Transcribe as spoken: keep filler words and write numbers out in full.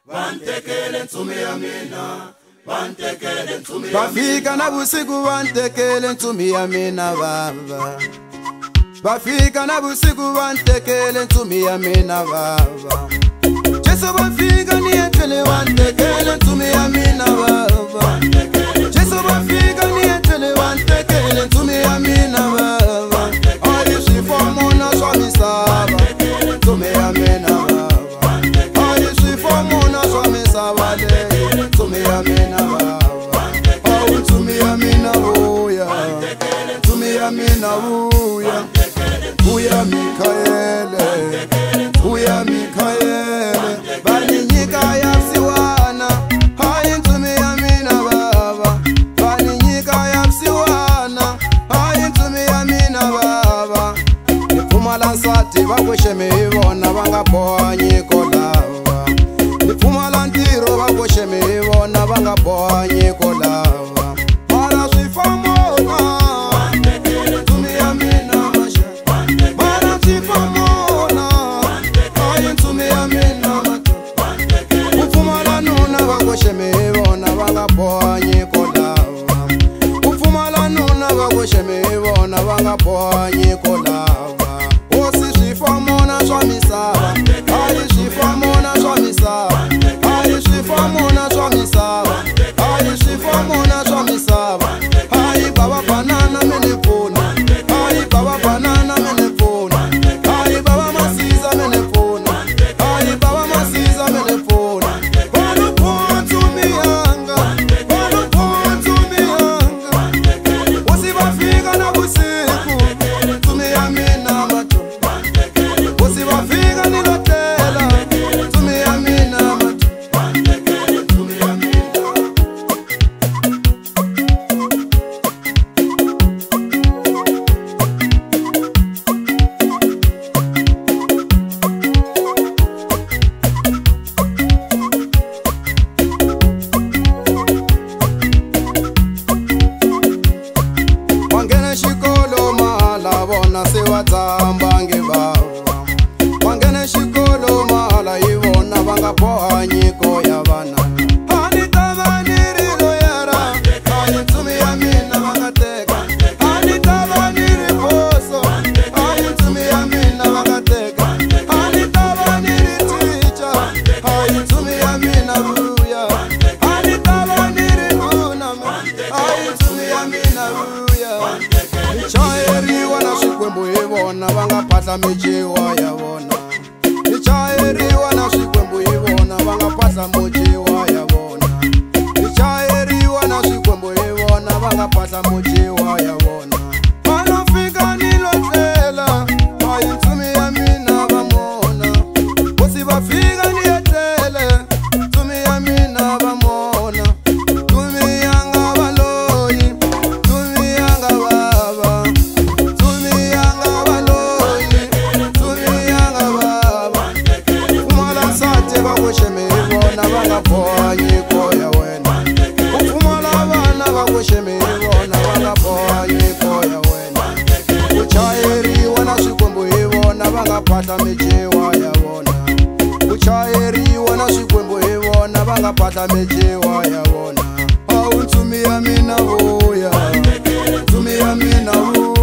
Bantekele ntsumi ya mina, bantekele ntsumi ya mina. Bafika na busiku bantekele ntsumi ya mina baba. Bafika na busiku bantekele ntsumi ya mina baba. Jesu bafika nietele bantekele ntsumi ya mina baba. Jesu bafika nietele bantekele ntsumi ya mina baba. Ayi sifo na swami saba ntsumi ya mina baba. Ayi sifo na swami saba le ntsumi ya mina baba. Awu ntsumi ya mina buya, ntsumi ya mina buya. Buya Mikaele, buya Mikaele. Baninyika ya msiwana, hayi ntsumi ya mina baba. Baninyika ya msiwana, hayi ntsumi ya mina baba. Niphuma la nsati vakwesheme ivona vanga boha nyiko lava. Niphuma la ntiro vakwesheme ivona vanga boha nyiko lava. Mara swifamona ntsumi ya mina masha. Mara swifamona hayi ntsumi ya mina mata. Uphuma la nuna vakwesheme ivona vanga boha nyiko lava. Uphuma la nuna vakwesheme ivona vanga boha nyiko lava. Osi swifamona swa misava, hayi swifamona swa misava. Hayi swifamona swa misava, hayi swifamona swa misava. Hayi baba banana mene pfuna, hayi baba banana mene pfuna. Hayi baba masiza mene pfuna, hayi baba masiza mene pfuna. Bano pontu miyanga, bano pontu miyanga. Osi bafika na busiku ntsumi ya mina mato. Osi bafika nilotela ntsumi ya mina mato. Ntsumi ya mina. Wangene xikolo mahala vona se wa tsambange bava. Wangene xikolo mahala hi vona va nga boha nyiko ya vana. A ni ta va ni ri loyara, hayi ntsumi ya mina va nga teka. A ni ta va ni ri boso, hayi ntsumi ya mina va nga teka. A ni ta va ni ri teacher, hayi ntsumi ya mina vuya. A ni ta va ni ri nuna, hayi ntsumi ya mina vuya. Nichayeriwa na swikwembu hi vona va nga phahla mijiwa ya vona. Nichayeriwa na swikwembu hi vona va nga phahla mujiwa ya vona. Nichayeriwa na swikwembu hi vona va nga phahla mujiwa ya vona. Vano fika nilotlela, hayi ntsumi ya mina va mona. Hosi va fika niyetele, ntsumi ya mina va mona. Ntsumi yanga valoyi, ntsumi yanga baba. Ntsumi yanga valoyi, ntsumi yanga baba. Uphumala nsati vakwesheme hi vona va nga boha nyiko ya wena. Uphumala vana vakwesheme hi vona va nga boha nyiko ya wena. Kuchayeriwa na swikwembu hi vona va nga phahla mijiwa ya vona. Kuchayeriwa na swikwembu hi vona va nga phahla mijiwa ya vona. Awu ntsumi ya mina vuya, ntsumi ya mina vuya.